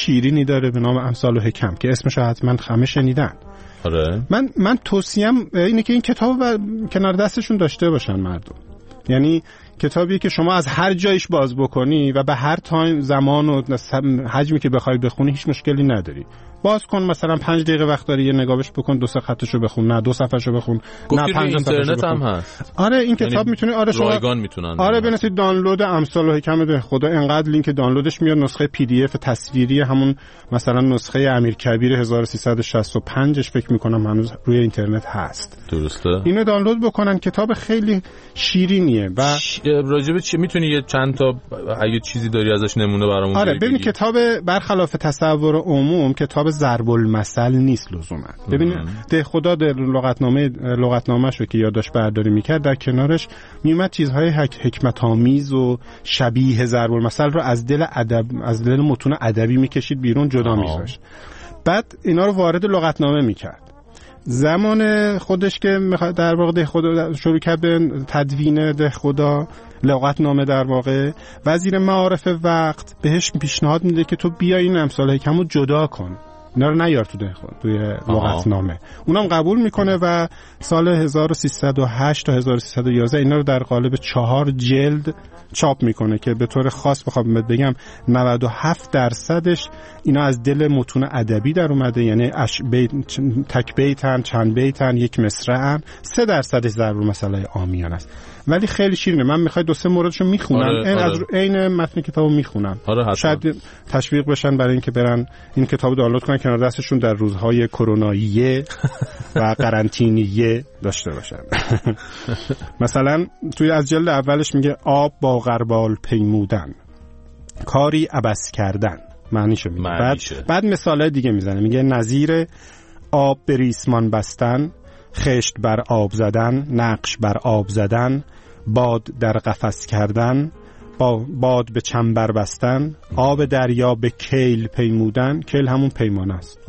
شیرینی داره به نام امثال و حکم که اسمش حتما همه شنیدن. آره. من توصیه‌ام اینه که این کتاب کنار دستشون داشته باشن مردم. یعنی کتابی که شما از هر جایش باز بکنی و به هر تایم زمان و حجمی که بخوای بخونی هیچ مشکلی نداری. باز کن مثلا 5 دقیقه وقت داری یه نگاهش بکن، 2 خطشو بخون، نه 2 صفحه‌شو بخون، نه 5 اینترنت هم هست. آره این کتاب میتونی شما رایگان میتونن. آره بنویسید دانلود امثال و حکم ده خدا، انقدر لینک دانلودش میاد، نسخه پی دی اف تصویری همون مثلا نسخه امیرکبیر 1365ش فکر میکنم هنوز روی اینترنت هست. درسته. اینو دانلود بکنن، کتاب خیلی شیرینیه. و راجب چی میتونی یه چند تا اگه چیزی داری ازش نمونه برامون آره ببین کتاب برخلاف تصور عموم کتاب ضرب المثل نیست لزوما. ببین ده خدا در لغتنامه‌شو که یادداشت برداری میکرد در کنارش میومد چیزهای حکمت آمیز و شبیه ضرب المثل رو از دل ادب، از دل متون ادبی میکشید بیرون، جدا میذاشت، بعد اینا رو وارد لغتنامه میکرد. زمان خودش که در واقع ده خدا شروع کرد به تدوین ده خدا لغتنامه، در واقع وزیر معارف وقت بهش پیشنهاد میده که تو بیا این امثال حکم رو جدا کن، اینا رو نیار توی لغتنامه. اونم قبول میکنه و سال 1308 تا 1311 اینا رو در قالب 4 جلد چاپ میکنه که به طور خاص بخوام بگم 97% اینا از دل متون ادبی در اومده، یعنی تک بیتن، چند بیتن، یک مصرعن، 3% ضرب المثل عامیان است. ولی خیلی شیرینه. من میخوای 2-3 موردشو میخونم، از عین متن کتابو میخونم. شاید تشویق بشن برای اینکه برن این کتابو دانلود کنن کنار دستشون در روزهای کروناییه و قرنطینیه داشته باشن. مثلا توی از جلد اولش میگه آب با غربال پیمودن، کاری عبث کردن، معنیشو میگه. بعد مثالای دیگه میزنه، میگه نظیر آب به ریسمان بستن، خشت بر آب زدن، نقش بر آب زدن، باد در قفس کردن، باد به چنبر بستن، آب دریا به کیل پیمودن. کیل همون پیمانه است.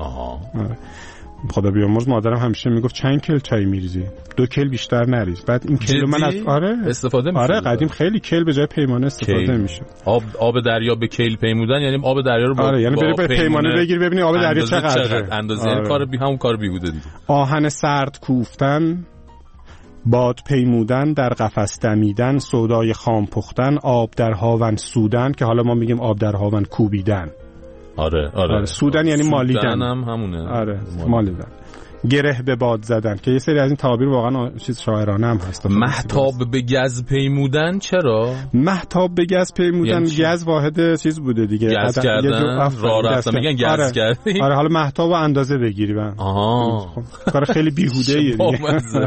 خدا بیامرز مادرم همیشه میگفت چند کیل چای میریزی؟ 2 کیل بیشتر نریز. بعد این کیل من از استفاده میشه. آره قدیم خیلی کیل به جای پیمانه استفاده میشه. آب دریا به کیل پیمودن یعنی آب دریا رو با یعنی بری به پیمانه بگیر ببینی آب دریا چقدره. اندازه همون کار بیهوده دیگه. آهن سرد کوفتن، باد پیمودن، در قفس دمیدن، سودای خام پختن، آب در هاون سودن، که حالا ما میگیم آب در هاون کوبیدن. آره. سودن یعنی مالیدن. هم همونه. آره مالیدن. گره به باد زدن، که یه سری از این تعابیر واقعا چیز شاعرانه هم هست. مهتاب به گز پیمودن، چرا؟ مهتاب به گز پیمودن، گز واحد چیز بوده دیگه، گز کردن، راه رفتن، میگن گز کردی. آره حالا مهتاب اندازه بگیری. کار خیلی بیهوده‌ایه دیگه.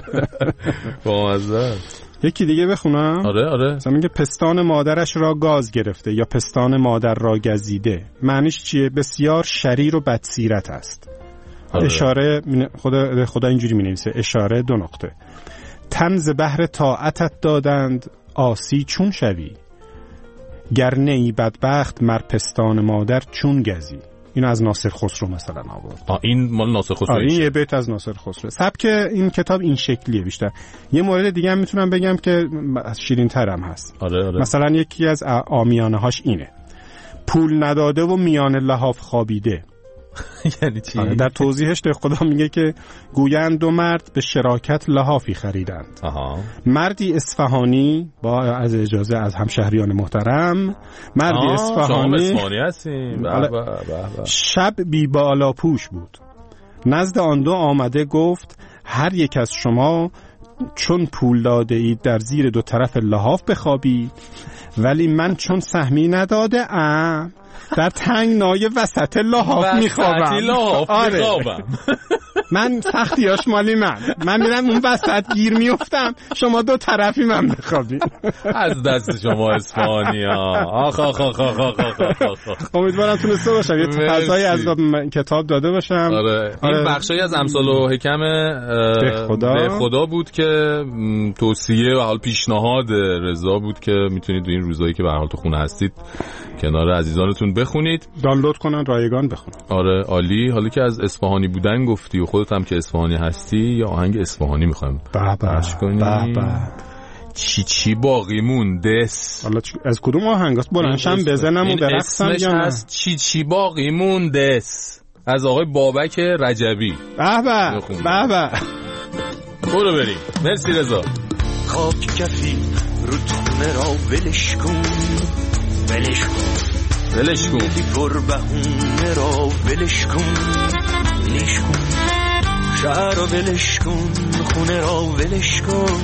بامزه. یکی دیگه بخونم. آره. مثلا میگه پستان مادرش را گاز گرفته یا پستان مادر را گزیده. معنیش چیه؟ بسیار شریر و بدسیرت است. اشاره خدا اینجوری می‌نویسه، اشاره 2 نقطه. تنز بحر طاعتت دادند، آسی چون شوی، گر نی بدبخت مر پستان مادر چون گزی. اینو از ناصر خسرو مثلا آورد. این مال ناصر خسرو. این یه بیت از ناصر خسرو. سبک این کتاب این شکلیه بیشتر. یه مورد دیگه هم میتونم بگم که شیرین‌تر هم هست. آره. مثلا یکی از عامیانه‌هاش اینه: پول نداده و میان لحاف خوابیده. یعنی چی؟ در توضیحش ده خدا میگه که گویند 2 مرد به شراکت لحافی خریدند. مردی اصفهانی با از اجازه از همشهریان محترم، مردی اصفهانی هستیم. شب بی بالا پوش بود، نزد آن 2 آمده گفت هر یک از شما چون پول داده اید در زیر 2 طرف لحاف بخوابید، ولی من چون سهمی نداده ام در تنگنای وسط لحاف میخوابم. من سختیاش مالی من میرم اون وسط گیر میافتم، شما 2 طرفی من بخوابیم. از دست شما اصفهانی‌ها. آخ. امیدوارم تونسته باشم یه فضایی از کتاب داده باشم. این بخشایی از امثال و حکم به خدا بود که توصیه و حال پیشنهاد رضا بود که میتونید این روزایی که به هر حال تو خونه هستید کنار عزیزانتون بخونید، دانلود کنن، رایگان بخونن. آره عالی. حالا که از اصفهانی بودن گفتی و خودت هم که اصفهانی هستی، یا آهنگ اصفهانی میخوایم پخش کنیم. چی باقی مونده؟ حالا از کدوم آهنگاست بلندشم بزنم و برقصم یا نه؟ اسمش چی باقی مونده از آقای بابک رجبی. به به برو بریم. مرسی رضا. خاک کفی رو تونه را ولش کن بی پر بهونه را ولش کن شهر را ولش کن خونه را ولش کن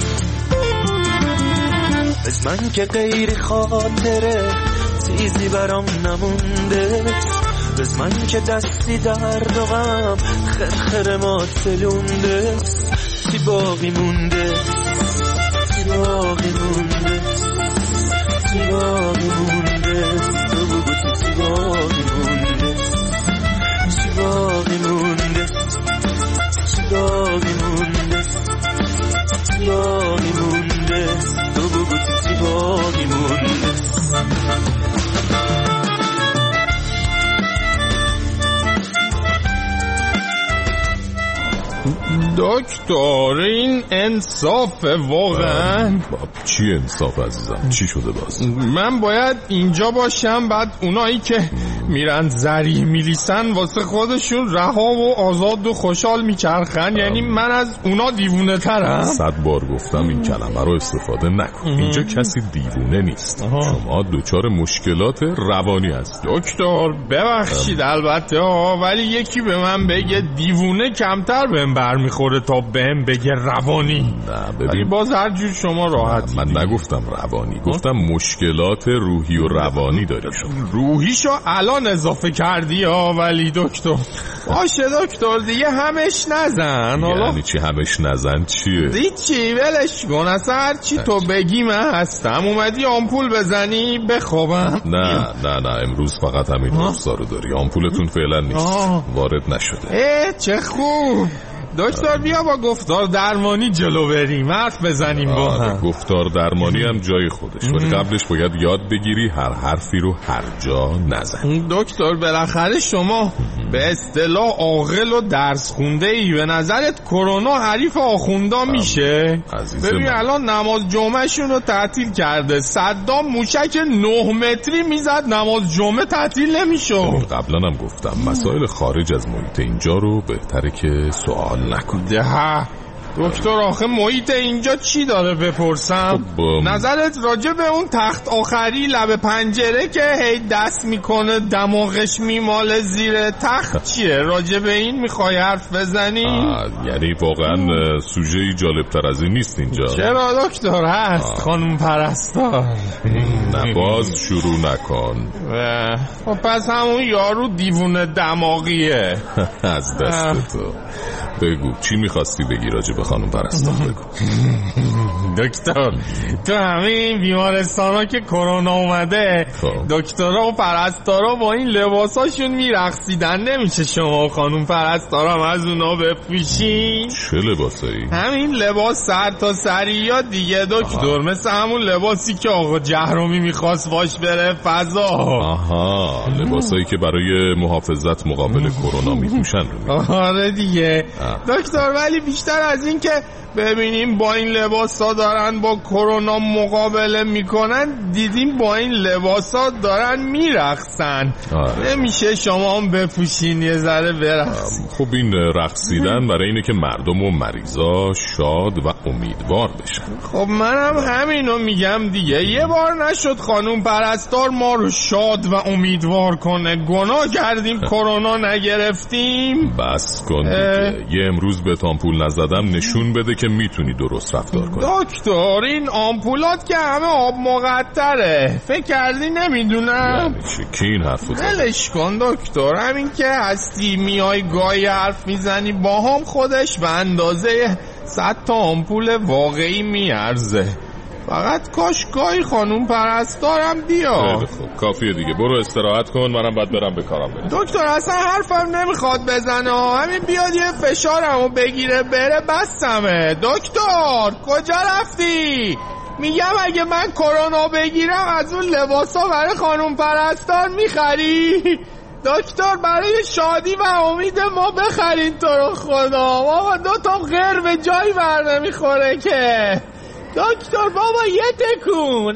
از من که غیر خاطره چیزی برام نمونده از من که دستی درد و غم خرخر ما تلونده چی باقی مونده تو بگو چی باقی مونده تو بگو چی باقی مونده. دکتر این انصاف واقعا؟ چی انصاف عزیزم؟ چی شده باز؟ من باید اینجا باشم بعد اونایی که میرن ذریح میلیسن واسه خودشون رها و آزاد و خوشحال میچرخن، یعنی من از اونا دیوونه ترم؟ 100 بار گفتم این کلمه رو استفاده نکن. اینجا کسی دیوونه نیست. شما دچار مشکلات روانی هست. دکتر ببخشید البته ولی یکی به من بگه دیوونه کمتر بهم برمیخوره تا بهم بگه روانی. نه ببین باز هر جور شما راحتی. من نگفتم روانی، گفتم مشکلات روحی و روانی داری شما. روحیشو الان اضافه کردی ولی دکتر باشه دکتر دیگه همش نزن. یعنی چی همش نزن؟ چیه؟ چی ولش کن اصلا هر چی تو بگی من هستم. اومدی آمپول بزنی بخوابم؟ نه امروز فقط همین روزا رو داری. آمپولتون فعلا نیست وارد نشده. چه خوب دکتر بیا با گفتار درمانی جلو بریم حرف بزنیم با هم. گفتار درمانی هم جای خودش ولی قبلش باید یاد بگیری هر حرفی رو هر جا نزن. دکتر بالاخره شما به اصطلاح عاقل و درس خونده ای، به نظرت کرونا حریف آخوندا میشه؟ ببین الان نماز جمعه شون رو تعطیل کرده، صدام موشک 9 متری میزد نماز جمعه تعطیل نمیشه. قبلا هم گفتم مسائل خارج از محیط اینجا رو بهتره که سوال نکن. دکتر آخه محیط اینجا چی داره بپرسم؟ نظرت راجع به اون تخت آخری لب پنجره که هی دست میکنه دماغش میماله زیر تخت چیه؟ راجع به این میخوای حرف بزنی؟ یعنی واقعا سوژه جالبتر از این نیست اینجا؟ چرا دکتر هست خانم پرستار. نه باز شروع نکن. پس همون یارو دیوونه دماغیه. از دست تو. بگو چی میخواستی بگی راجع به خانم پرستار؟ بگو. دکتر تو همین بیمارستانا که کرونا اومده دکترها و پرستارا با این لباساشون میرقصیدن، نمیشه شما و خانم پرستارم از اونا بپوشین؟ چه لباسایی؟ همین لباس سر تا سری یا دیگه دکتر، مثل همون لباسی که آقا جهرومی میخواست باش بره فضا. لباسایی که برای محافظت مقابل کرونا میپوشن. آره دیگه دکتر، ولی بیشتر از این که ببینیم با این لباسا دارن با کرونا مقابله میکنن، دیدیم با این لباسا دارن میرقصن. نمیشه شما هم بپوشین یه ذره برقصین؟ خب این رقصیدن برای اینه که مردم و مریضا شاد و امیدوار بشن. خب منم همینو میگم دیگه. یه بار نشد خانوم پرستار ما رو شاد و امیدوار کنه؟ گناه کردیم کرونا نگرفتیم؟ بس کن دیگه. یه امروز به آمپول نزدم نشون بده که میتونی درست رفتار کنی. دکتر این آمپولات که همه آب مقطره، فکر کردی نمیدونم؟ یعنی چی؟ کی این حرفو زد؟ ولش کن دکتر، همین که هستی میای گاهی حرف میزنی با هم خودش به اندازه 100 تا آمپول واقعی میارزه. فقط کاش گاهی خانوم پرستارم بیا. خب کافیه دیگه، برو استراحت کن، منم باید برم به کارم برم. دکتر اصلا حرفم نمیخواد بزنه، همین بیاد یه فشارمو بگیره بره بسمه. دکتر کجا رفتی؟ میگم اگه من کرونا بگیرم از اون لباسا برای خانوم پرستار میخری؟ دکتر برای شادی و امید ما بخرین تو رو خدا. بابا 2 تا غیر به جایی بر نمیخوره که. دکتر بابا یه تکون.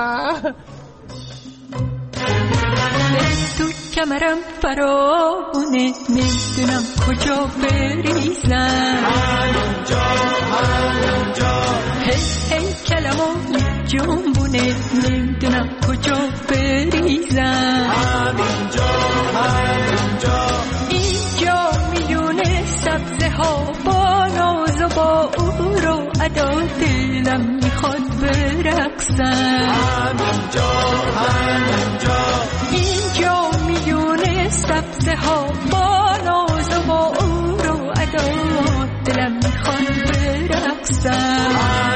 تو کمرم فرامونه، نمیدونم کجا بریزم. همونجا هی کلمو جنبونه، نمیدونم کجا بریزم. اینجا میونه سبزه ها با ناز و با او رو ادا، دلم میخواد برقصم. اینجا میونه سبزه ها با ناز و با او رو ادا، دلم میخواد برقصم.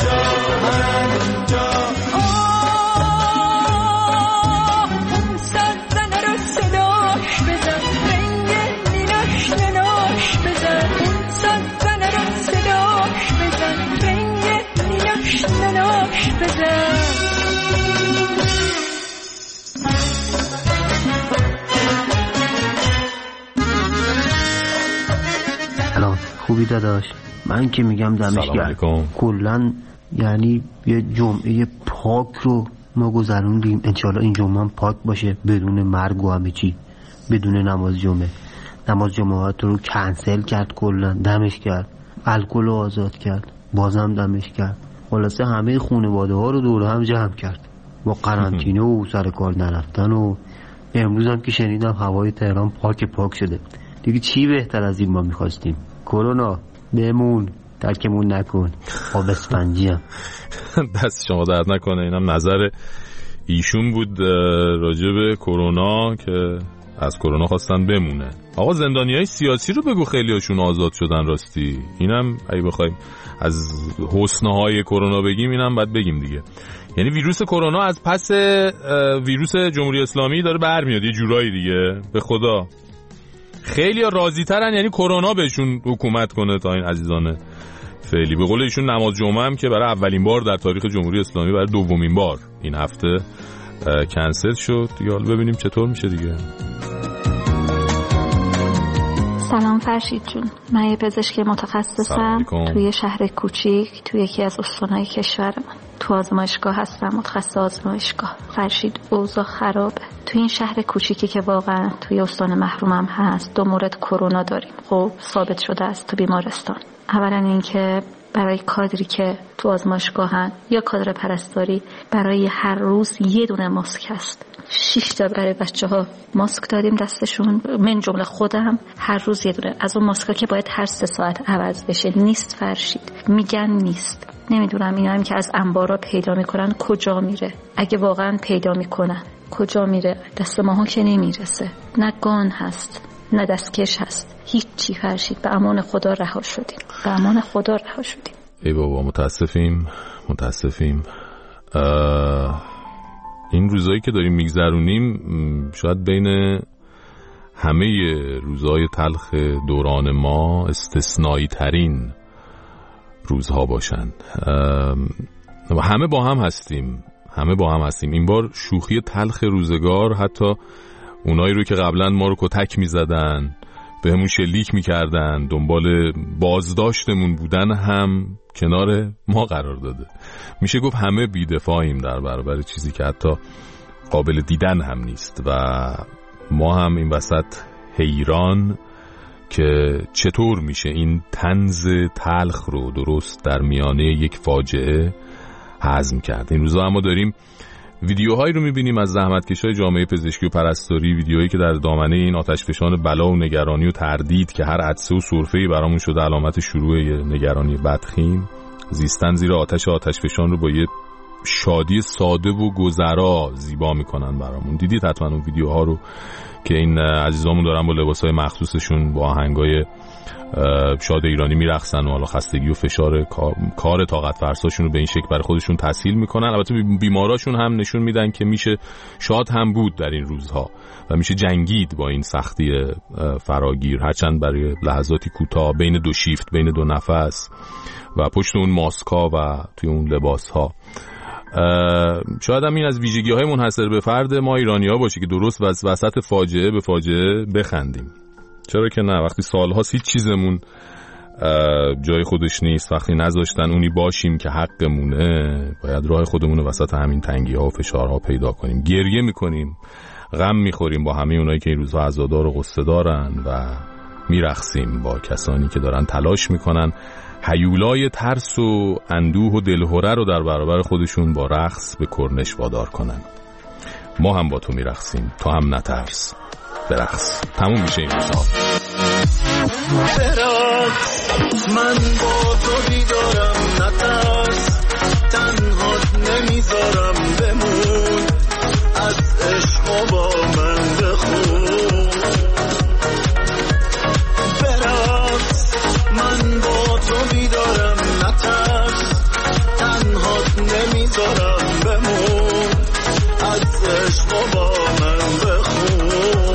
سلام، خوبی داداش؟ من که میگم دمش گرم. کلن یعنی یه جمعه پاک رو ما گذروندیم، انشالله این جمعه هم پاک باشه، بدون مرگ و همه چی، بدون نماز جمعه. نماز جمعه رو کنسل کرد کلن، دمش کرد. الکل رو آزاد کرد، بازم دمش کرد. خلاصه همه خانواده ها رو دور هم جمع کرد با قرنطینه و سر کار نرفتن. و امروز هم که شنیدم هوای تهران پاک شده. دیگه چی بهتر از این ما میخواستیم؟ کرونا بمون، ترکمون نکن. آب اسفنجی هم دست شما درد نکنه. اینم نظر ایشون بود راجع به کرونا که از کرونا خواستن بمونه. آقا زندانیای سیاسی رو بگو، خیلیاشون آزاد شدن. راستی اینم اگه بخوایم از حسن‌های کرونا بگیم، اینم باید بگیم دیگه. یعنی ویروس کرونا از پس ویروس جمهوری اسلامی داره برمیاد یه جورایی دیگه. به خدا خیلی‌ها راضی ترن یعنی کرونا بهشون حکومت کنه تا این عزیزان فعلی. به قول ایشون نماز جمعه هم که برای اولین بار در تاریخ جمهوری اسلامی برای دومین بار این هفته کنسل شد. دیگه حالا ببینیم چطور میشه دیگه. سلام فرشید جون، من یه پزشک متخصصم توی شهر کوچیک توی یکی از استان‌های کشورمون. تو آزمایشگاه هستم، متخصص آزمایشگاه. فرشید اوضاع خرابه توی این شهر کوچیکی که واقعا توی استان محرومم هست. 2 مورد کرونا داریم. خب ثابت شده است تو بیمارستان. اولا اینکه برای کادری که تو آزمایشگاهن یا کادر پرستاری برای هر روز یه دونه ماسک هست. 6 تا برای بچه‌ها ماسک دادیم دستشون، من جمله خودم، هر روز یه دونه. از اون ماسکا که باید هر 3 ساعت عوض بشه نیست فرشید، میگن نیست. نمیدونم اینا هم که از انبارا پیدا میکنن کجا میره. اگه واقعا پیدا میکنن کجا میره؟ دست ماها که نمیرسه. نه گان هست نه دستکش هست، هیچی فرشید. به امان خدا رها شدیم، به امان خدا رها شدیم. ای بابا متاسفیم. این روزایی که داریم میگذرونیم شاید بین همه روزهای تلخ دوران ما استثنایی ترین روزها باشن. همه با هم هستیم. این بار شوخی تلخ روزگار، حتی اونایی رو که قبلا ما رو کتک میزدن، به همون شلیک میکردن، دنبال بازداشتمون بودن، هم کنار ما قرار داده. میشه گفت همه بی‌دفاعیم در برابر چیزی که حتی قابل دیدن هم نیست و ما هم این وسط حیران که چطور میشه این طنز تلخ رو درست در میانه یک فاجعه هضم کرد. این روزا اما داریم ویدیوهایی رو میبینیم از زحمتکشای جامعه پزشکی و پرستاری، ویدیوهایی که در دامنه این آتشفشان بلا و نگرانی و تردید که هر عطسه و سرفه‌ای برامون شده علامت شروع نگرانی بدخیم، زیستن زیر آتشفشان رو با یه شادی ساده و گذرا زیبا میکنن برامون. دیدید حتما اون ویدیوها رو که این عزیزامون دارن با لباسای مخصوصشون با آهنگای شاد ایرانی میرقصن و حالا خستگی و فشار کار طاقت فرساشون رو به این شکل برای خودشون تسهیل میکنن. البته بیماراشون هم نشون میدن که میشه شاد هم بود در این روزها و میشه جنگید با این سختی فراگیر، هرچند برای لحظاتی کوتاه بین 2 شیفت، بین 2 نفس و پشت اون ماسکا و توی اون لباسها. شاید هم این از ویژگی‌های منحصر به فرد ما ایرانی‌ها باشه که درست وسط فاجعه به فاجعه بخندیم. چرا که نه؟ وقتی سال‌هاست هیچ چیزمون جای خودش نیست. وقتی نذاشتن اونی باشیم که حقمونه، باید راه خودمون رو وسط همین تنگی ها و فشارها پیدا کنیم. گریه میکنیم، غم میخوریم با همه اونایی که این روزها عزادار و غصه دارن و میرقصیم با کسانی که دارن تلاش میکنن هیولای ترس و اندوه و دلهره رو در برابر خودشون با رقص به کرنش وادار کنن. ما هم با تو میرقصیم، تو هم نترس، برقص. تموم میشه این روزها. برقص، من با تو بیدارم، نترس، تنهات نمیذارم، بمون، از عشق با من بخون. برقص، من با تو بیدارم، نترس، تنهات نمیذارم، بمون، از عشق با من بخون.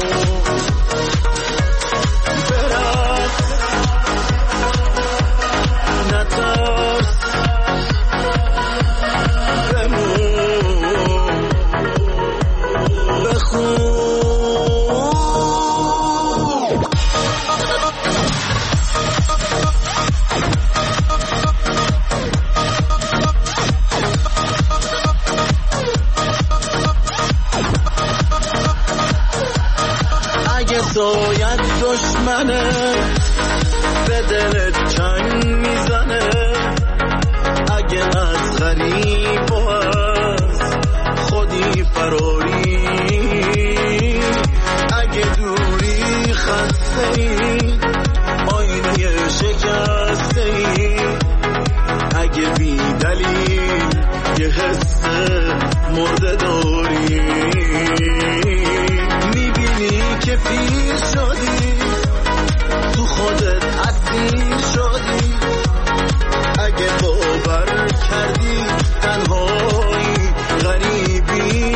باید دشمنه به دلت چنگ میزنه، اگه از غریب و از خودی فراری، اگه دوری خسته ای، آینه شکسته ای، اگه بی دلیل یه حس مرده داری، که پیر شدی تو خودت اسیر شدی، اگه باور کردی تنهایی غریبی،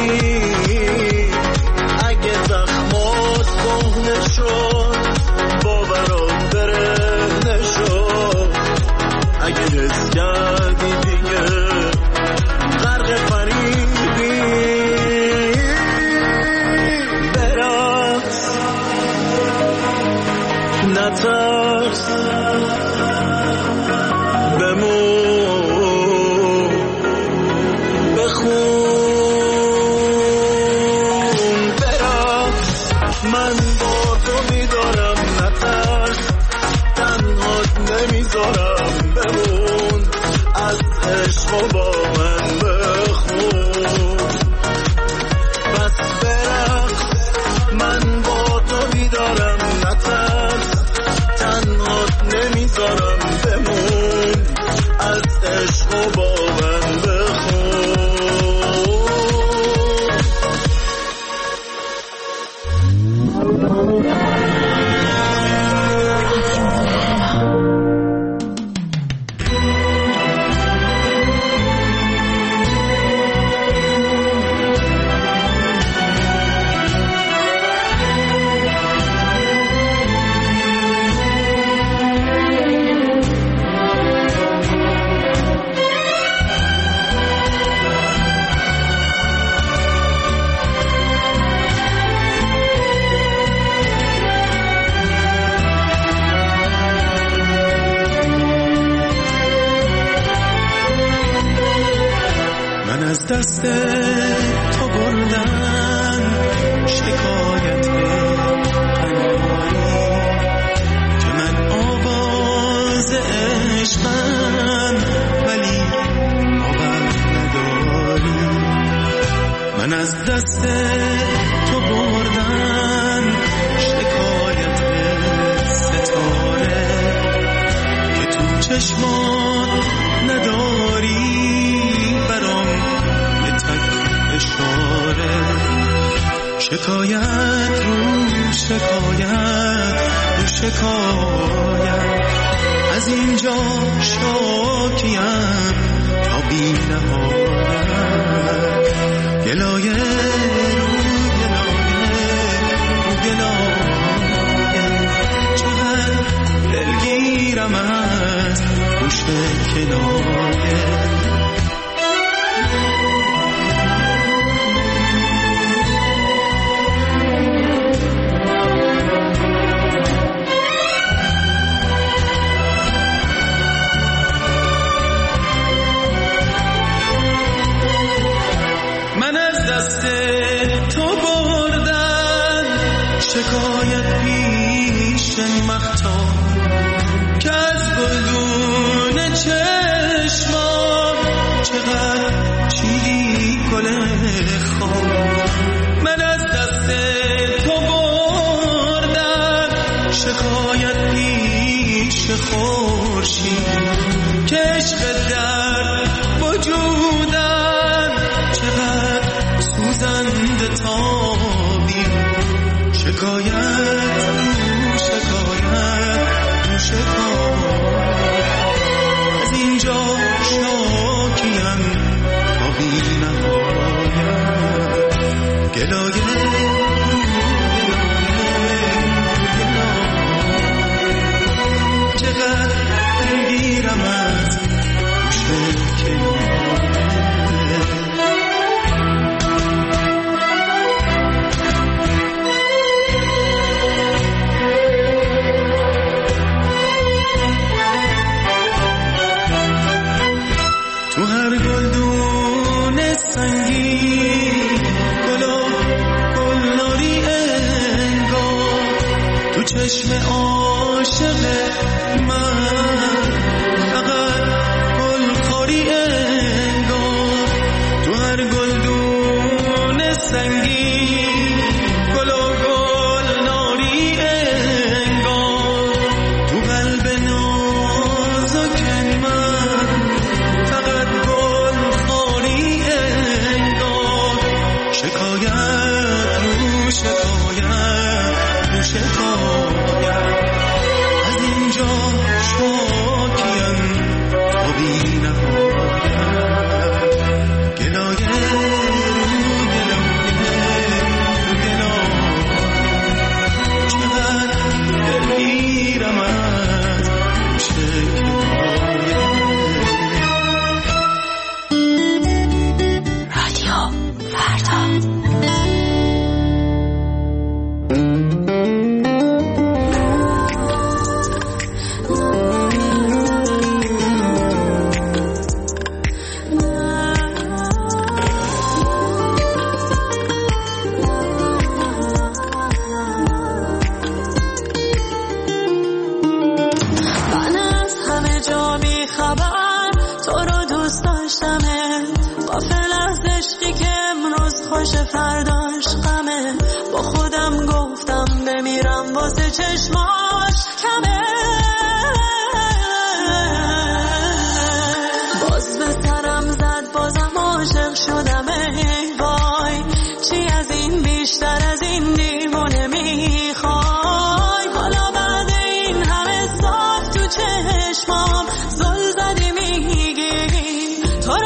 اگه زخمات کهنه شد باورات برهنه شد، اگه حس کردی دیگه غرق فریبی، نترس، بمون، بخون. برقص، من با تو میدارم، نترس، تنهات نمیذارم، بمون، از عشق با من بخون. بس برقص، من با تو میدارم، نترس، تنهات نمیذارم، بمون، از عشق با من بخون. از دست تو بردن شکایت قناری، که من آواز عشقم ولی باور نداری. من از دست تو بردن شکایت ستاره، که تو چشمان نداری اشاره. شکایت رو شکایت رو شکایت، از اینجا شاکیم تا بی نهایت. گلایه رو گلایه، چقدر دلگیرم از پشت کنایه. مختار که از گلدون چشمام چقدر چیدی گل خواب من از دست تو بردم شکایت پیش خورشید که عشق در وجودم چقدر سوزنده تابی شکایت از اینجا شاکیم با بی نهایت گلایه چقدر میگیرم از گوشه تو هر گلدون سنگین گلناری انگار تو چشم عاشق من فقط گلخواری انگار تو هر گلدون سنگین گلناری انگار تو قلب نازک من فقط گلخواری انگار شکایت رو شکایت از اینجا شاکیم تا بی نهایت گلایه چقدر دلگیرم از رادیو فردا فرداش غمه با خودم گفتم بمیرم واسه چشماش کمه باز به سرم زد بازم عاشق شدم ای وای چی از این بیشتر از این دیوونه میخوای حالا بعد این همه صاف تو چشمام زل زدی میگی تو رو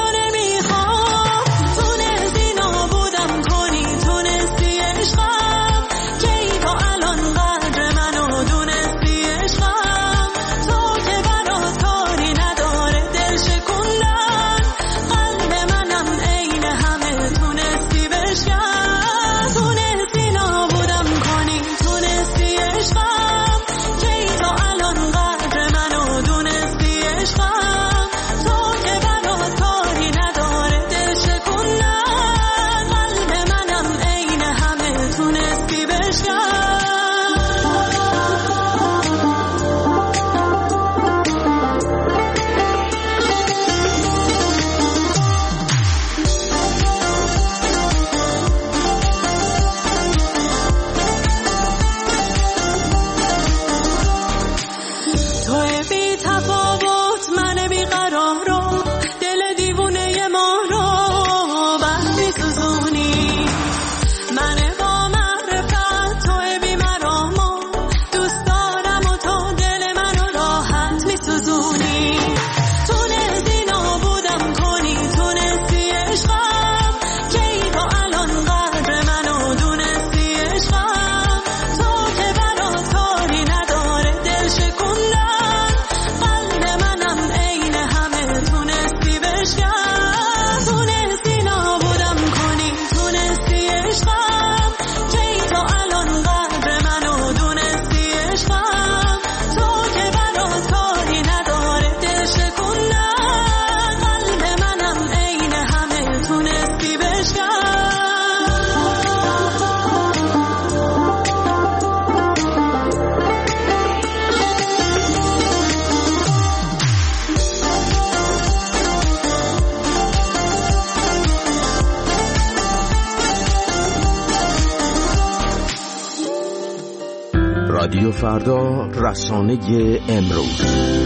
رادیو فردا، رسانه امروز.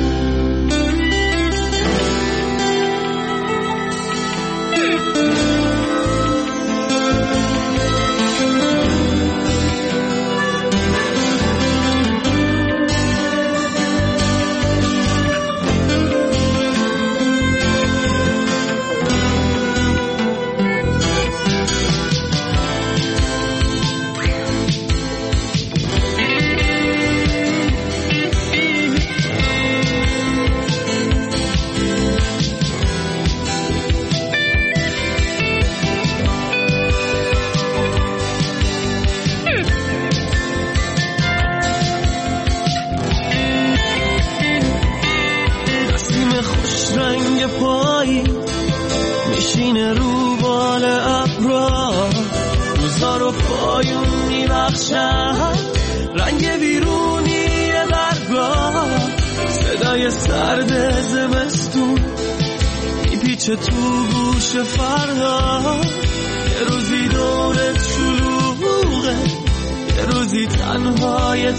میشینه رو بال ابرا، روزا رو پایون میبخشن، رنگ بیرونی برگا، صدای سرد زمستون میپیچه تو گوش فردا. یه روزی دورت شلوغه، یه روزی تنهای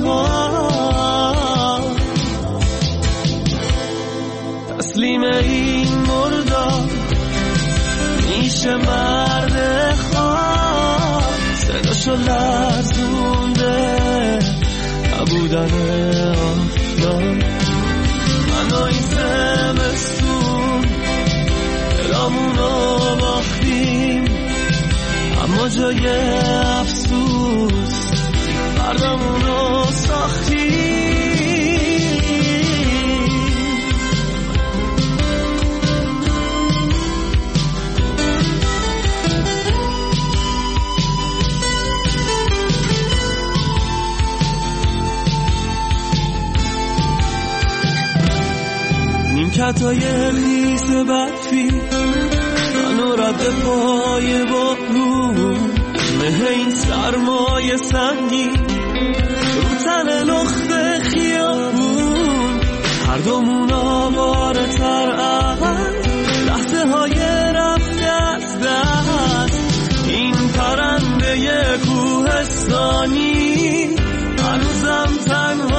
تسلیم این مردار میشه مرد خواه، صداشو لرزونده نبودن آفتاب. من و این زمستون دلامونو باختیم، اما جای افسوس بردامونو ساختیم. نیمکتای لیز برفی منو رد پای بارون، مه این سرمای سنگی رو تن لخت خیابون، هر دومون آواره تر از لحظه های رفته از دست. این پرنده کوهستانی هنوزم تنها